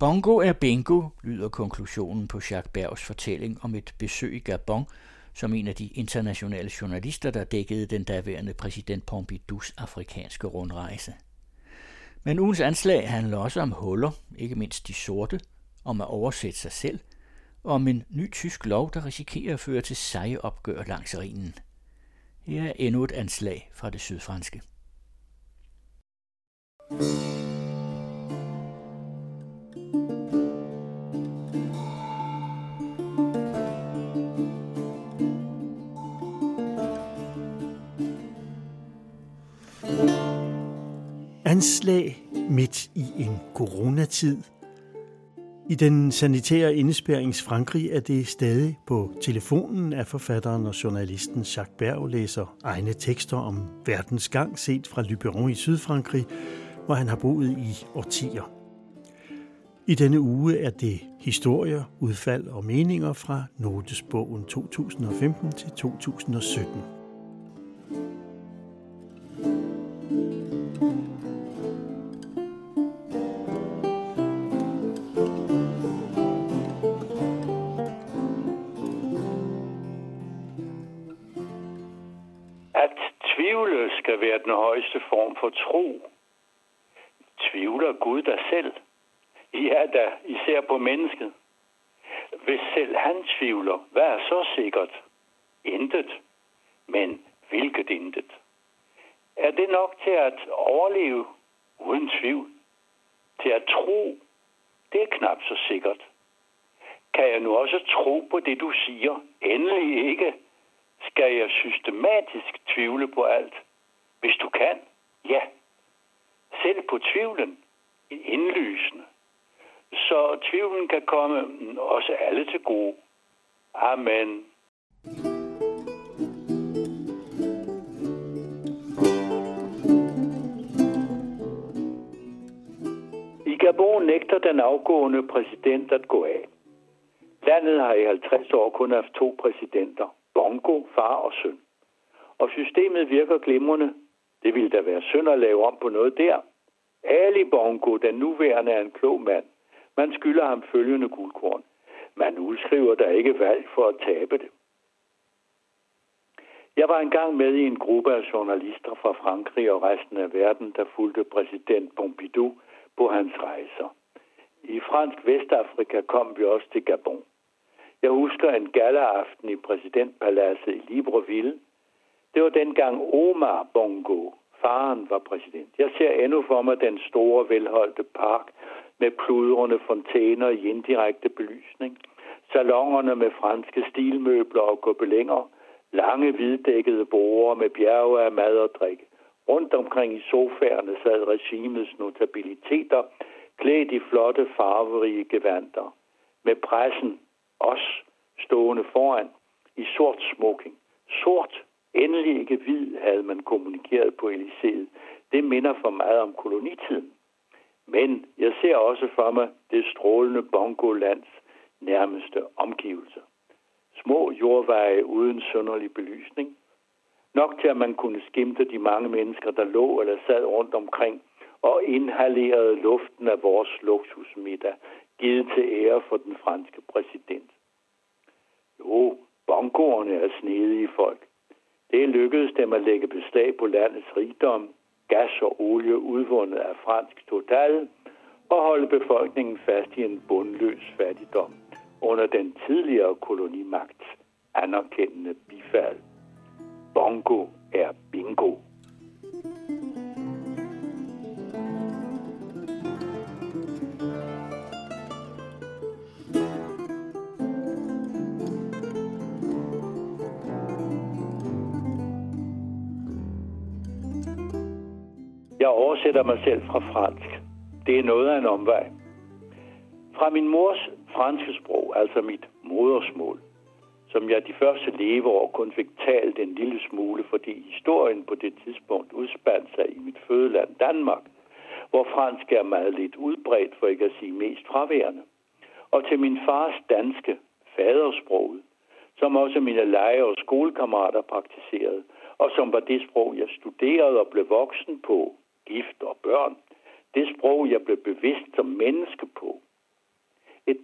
Bongo er bingo, lyder konklusionen på Jacques Bergs fortælling om et besøg i Gabon, som en af de internationale journalister, der dækkede den daværende præsident Pompidous afrikanske rundrejse. Men ugens anslag handler også om huller, ikke mindst de sorte, om at oversætte sig selv, og om en ny tysk lov, der risikerer at føre til seje opgør langs Rhinen. Her er endnu et anslag fra det sydfranske. Anslag midt i en coronatid. I den sanitære indespærringsfrankrig er det stadig på telefonen, at forfatteren og journalisten Jacques Berg læser egne tekster om verdens gang set fra Luberon i Sydfrankrig, hvor han har boet i årtier. I denne uge er det historier, udfald og meninger fra Notesbogen 2015 til 2017. Skal være den højeste form for tro. Tvivler Gud dig selv? Ja da, især på mennesket. Hvis selv han tvivler, hvad er så sikkert? Intet. Men hvilket intet? Er det nok til at overleve? Uden tvivl. Til at tro? Det er knap så sikkert. Kan jeg nu også tro på det, du siger? Endelig ikke. Skal jeg systematisk tvivle på alt? Hvis du kan, ja. Selv på tvivlen, indlysende. Så tvivlen kan komme os alle til gode. Amen. I Gabon nægter den afgående præsident at gå af. Landet har i 50 år kun haft 2 præsidenter. Bongo, far og søn. Og systemet virker glimrende. Det ville da være synd at lave om på noget der. Ali Bongo, den nuværende, er en klog mand. Man skylder ham følgende guldkorn. Man udskriver der ikke valg for at tabe det. Jeg var engang med i en gruppe af journalister fra Frankrig og resten af verden, der fulgte præsident Pompidou på hans rejser. I fransk Vestafrika kom vi også til Gabon. Jeg husker en gala-aften i præsidentpaladset i Libreville. Det var dengang Omar Bongo, faren, var præsident. Jeg ser endnu for mig den store, velholdte park med pludrende fontæner i indirekte belysning, salongerne med franske stilmøbler og gobelinger, lange hviddækkede borde med bjerge af mad og drik. Rundt omkring i sofaerne sad regimets notabiliteter, klædt i flotte, farverige gevandter, med pressen, os, stående foran, i sort smoking. Sort, endelig ikke hvid, havde man kommunikeret på Elysée. Det minder for meget om kolonitiden. Men jeg ser også for mig det strålende Bongo-lands nærmeste omgivelser. Små jordveje uden synderlig belysning. Nok til, at man kunne skimte de mange mennesker, der lå eller sad rundt omkring og inhalerede luften af vores luksusmiddag, givet til ære for den franske præsident. Jo, bongoerne er snedige folk. Det lykkedes dem at lægge beslag på landets rigdom, gas og olie udvundet af fransk Total, og holde befolkningen fast i en bundløs fattigdom under den tidligere kolonimagts anerkendende bifald. Bongo er bingo. Jeg oversætter mig selv fra fransk. Det er noget af en omvej. Fra min mors franske sprog, altså mit modersmål, som jeg de første leveår kun fik talt en lille smule, fordi historien på det tidspunkt udspandt sig i mit fødeland Danmark, hvor fransk er meget lidt udbredt, for ikke at sige mest fraværende. Og til min fars danske, fadersproget, som også mine lege- og skolekammerater praktiserede, og som var det sprog, jeg studerede og blev voksen på, gift og børn, det sprog, jeg blev bevidst som menneske på,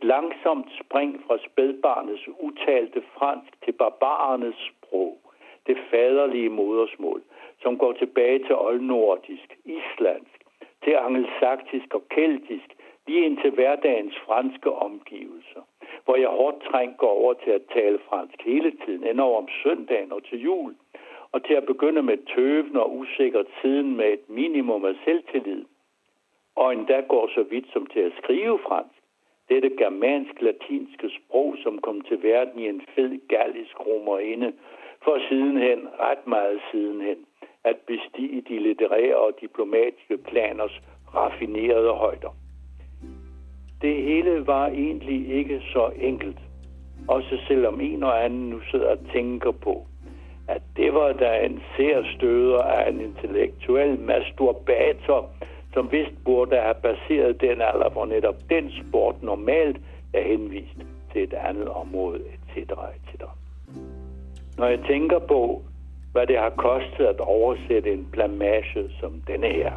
langsomt spring fra spædbarnets utalte fransk til barbarernes sprog, det faderlige modersmål, som går tilbage til oldnordisk, islandsk, til angelsaktisk og keltisk, lige ind til hverdagens franske omgivelser, hvor jeg hårdt trængt går over til at tale fransk hele tiden, endnu om søndagen og til jul, og til at begynde med tøven og usikkert siden med et minimum af selvtillid, og endda går så vidt som til at skrive fransk, dette germansk-latinske sprog, som kom til verden i en fed gallisk romerinde, for sidenhen, ret meget sidenhen, at bestige de litterære og diplomatiske planers raffinerede højder. Det hele var egentlig ikke så enkelt, også selvom en og anden nu sidder og tænker på, at det var da en særstøder af en intellektuel masturbator, som vist burde have baseret den alder, hvor netop den sport normalt er henvist til et andet område, etc. etc. Når jeg tænker på, hvad det har kostet at oversætte en blamage som denne her.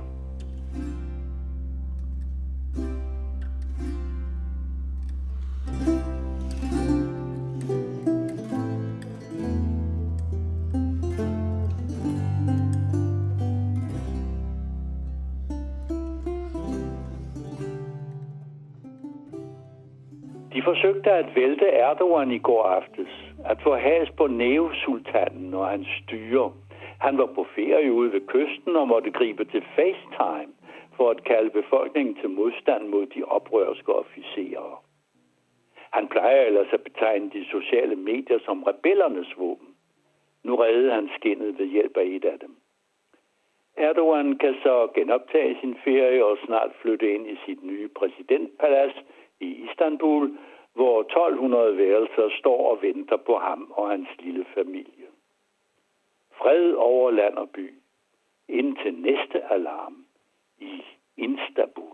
De forsøgte at vælte Erdogan i går aftes, at få has på Neo-sultanen og hans styre. Han var på ferie ude ved kysten og måtte gribe til FaceTime for at kalde befolkningen til modstand mod de oprørske officerer. Han plejer ellers at betegne de sociale medier som rebellernes våben. Nu reddede han skindet ved hjælp af et af dem. Erdogan kan så genoptage sin ferie og snart flytte ind i sit nye præsidentpalads i Istanbul, hvor 1200 værelser står og venter på ham og hans lille familie. Fred over land og by, indtil næste alarm i Istanbul.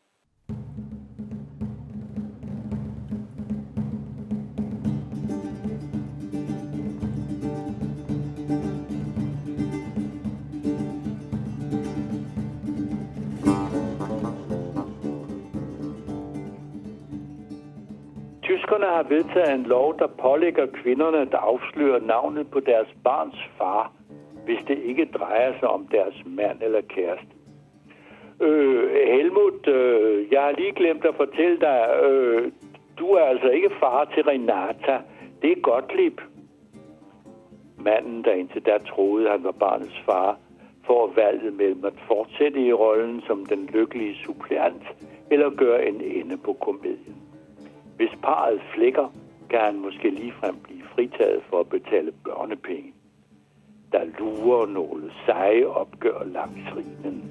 Tyskerne har vedtaget en lov, der pålægger kvinderne at afsløre navnet på deres barns far, hvis det ikke drejer sig om deres mand eller kæreste. Helmut, jeg har lige glemt at fortælle dig, du er altså ikke far til Renata. Det er Gottlieb. Manden, der indtil da troede, han var barnets far, får valget mellem at fortsætte i rollen som den lykkelige suppleant, eller gøre en ende på komedien. Hvis parret flækker, kan han måske ligefrem blive fritaget for at betale børnepenge. Der lurer nogle seje opgør langs Rhinen.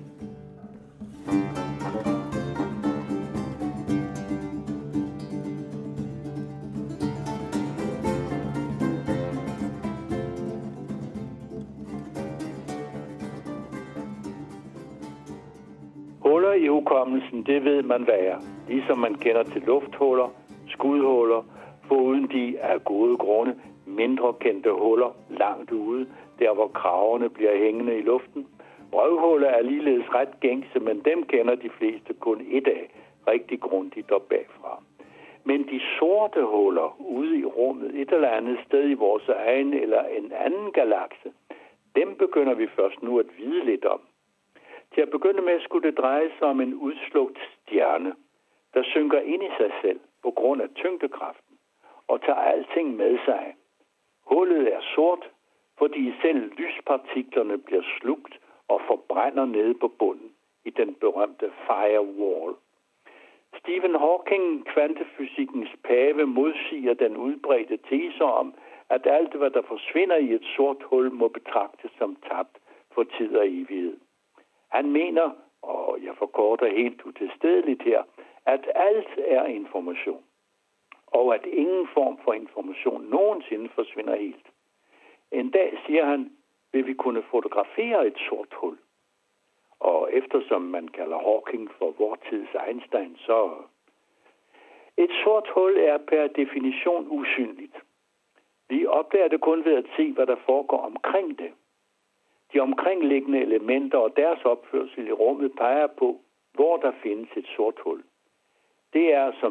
Huller i hukommelsen, det ved man hvad er. Ligesom man kender til lufthuller, skudhuller, foruden de af gode grunde mindre kendte huller langt ude, der hvor kragerne bliver hængende i luften. Røvhuller er ligeledes ret gængse, men dem kender de fleste kun et af, rigtig grundigt og bagfra. Men de sorte huller ude i rummet, et eller andet sted i vores egen eller en anden galakse, dem begynder vi først nu at vide lidt om. Til at begynde med skulle det dreje sig om en udslugt stjerne, der synker ind i sig selv på grund af tyngdekraften og tager alting med sig. Hullet er sort, fordi selv lyspartiklerne bliver slugt og forbrænder nede på bunden i den berømte firewall. Stephen Hawking, kvantefysikkens pave, modsiger den udbredte tese om, at alt, hvad der forsvinder i et sort hul, må betragtes som tabt for tid og evighed. Han mener, og jeg forkorter helt utilstedeligt her, at alt er information, og at ingen form for information nogensinde forsvinder helt. En dag, siger han, vil vi kunne fotografere et sort hul. Og eftersom man kalder Hawking for vor tids Einstein, så et sort hul er per definition usynligt. Vi opdager det kun ved at se, hvad der foregår omkring det. De omkringliggende elementer og deres opførsel i rummet peger på, hvor der findes et sort hul. Det er som sagt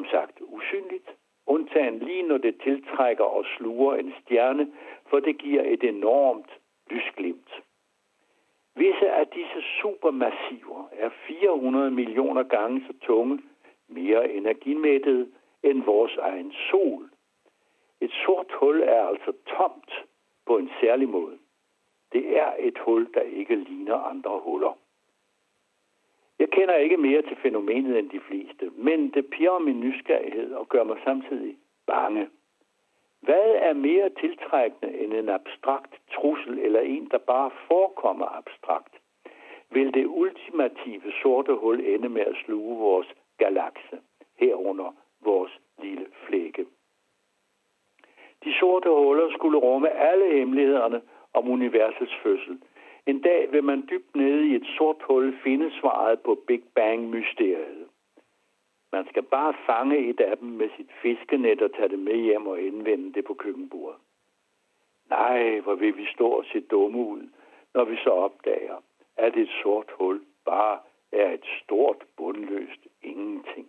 usynligt, undtagen lige når det tiltrækker og sluger en stjerne, for det giver et enormt lysglimt. Visse af disse supermassiver er 400 millioner gange så tunge, mere energimættede end vores egen sol. Et sort hul er altså tomt på en særlig måde. Det er et hul, der ikke ligner andre huller. Jeg kender ikke mere til fænomenet end de fleste, men det pirrer min nysgerrighed og gør mig samtidig bange. Hvad er mere tiltrækkende end en abstrakt trussel eller en, der bare forekommer abstrakt? Vil det ultimative sorte hul ende med at sluge vores galakse, herunder vores lille flække? De sorte huller skulle rumme alle hemmelighederne om universets fødsel. En dag vil man dybt nede i et sort hul finde svaret på Big Bang-mysteriet. Man skal bare fange et af dem med sit fiskenet og tage det med hjem og indvende det på køkkenbordet. Nej, hvor vil vi stå og se dumme ud, når vi så opdager, at et sort hul bare er et stort, bundløst ingenting.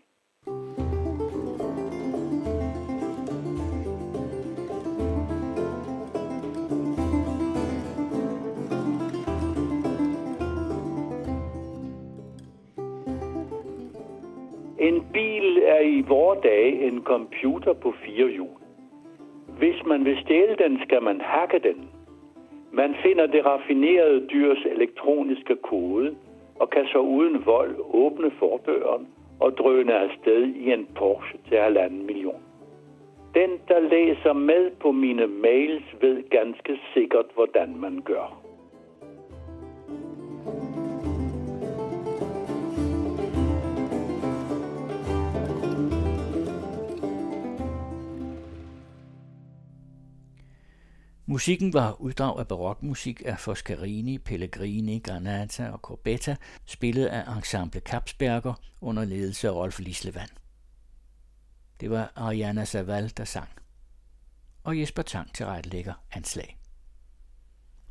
En bil er i vore dage en computer på 4 hjul. Hvis man vil stjæle den, skal man hacke den. Man finder det raffinerede dyrs elektroniske kode og kan så uden vold åbne fordøren og drøne afsted i en Porsche til 1,5 million. Den, der læser med på mine mails, ved ganske sikkert, hvordan man gør. Musikken var uddrag af barokmusik af Foscarini, Pellegrini, Granata og Corbetta, spillet af Ensemble Kapsberger under ledelse af Rolf Lislevan. Det var Ariana Zaval, der sang, og Jesper Tang tilrettelægger anslag.